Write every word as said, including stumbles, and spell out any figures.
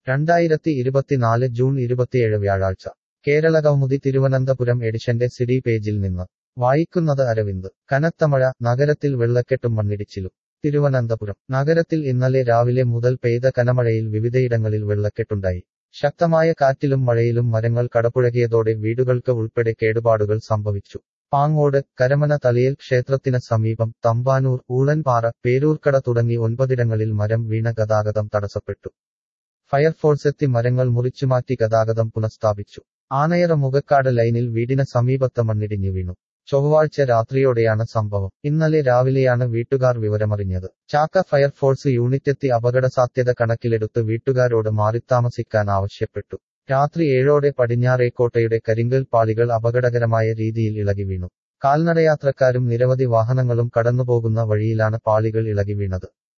രണ്ടായിരത്തി ഇരുപത്തിനാല് ജൂൺ ഇരുപത്തിയേഴ് വ്യാഴാഴ്ച കേരളകൗമുദി തിരുവനന്തപുരം എഡിഷന്റെ സിഡി പേജിൽ നിന്ന് വായിക്കുന്നത് അരവിന്ദ്. കനത്ത മഴ, നഗരത്തിൽ വെള്ളക്കെട്ടും മണ്ണിടിച്ചിലും. തിരുവനന്തപുരം നഗരത്തിൽ ഇന്നലെ രാവിലെ മുതൽ പെയ്ത കനമഴയിൽ വിവിധയിടങ്ങളിൽ വെള്ളക്കെട്ടുണ്ടായി. ശക്തമായ കാറ്റിലും മഴയിലും മരങ്ങൾ കടപുഴകിയതോടെ വീടുകൾക്ക് ഉൾപ്പെടെ കേടുപാടുകൾ സംഭവിച്ചു. പാങ്ങോട്, കരമന തളിയൽ ക്ഷേത്രത്തിന് സമീപം, തമ്പാനൂർ, ഊളൻപാറ, പേരൂർക്കട തുടങ്ങി ഒൻപതിടങ്ങളിൽ മരം വീണ ഗതാഗതം തടസ്സപ്പെട്ടു. ഫയർഫോഴ്സെത്തി മരങ്ങൾ മുറിച്ചുമാറ്റി ഗതാഗതം പുനഃസ്ഥാപിച്ചു. ആനയറ മുഖക്കാട് ലൈനിൽ വീടിന് സമീപത്ത് മണ്ണിടിഞ്ഞു വീണു. ചൊവ്വാഴ്ച രാത്രിയോടെയാണ് സംഭവം. ഇന്നലെ രാവിലെയാണ് വീട്ടുകാർ വിവരമറിഞ്ഞത്. ചാക്ക ഫയർഫോഴ്സ് യൂണിറ്റെത്തി അപകടസാധ്യത കണക്കിലെടുത്ത് വീട്ടുകാരോട് മാറിത്താമസിക്കാൻ ആവശ്യപ്പെട്ടു. രാത്രി ഏഴോടെ പടിഞ്ഞാറേക്കോട്ടയുടെ കരിങ്കൽ പാളികൾ അപകടകരമായ രീതിയിൽ ഇളകി വീണു. കാൽനടയാത്രക്കാരും നിരവധി വാഹനങ്ങളും കടന്നുപോകുന്ന വഴിയിലാണ് പാളികൾ ഇളകി വീണത്.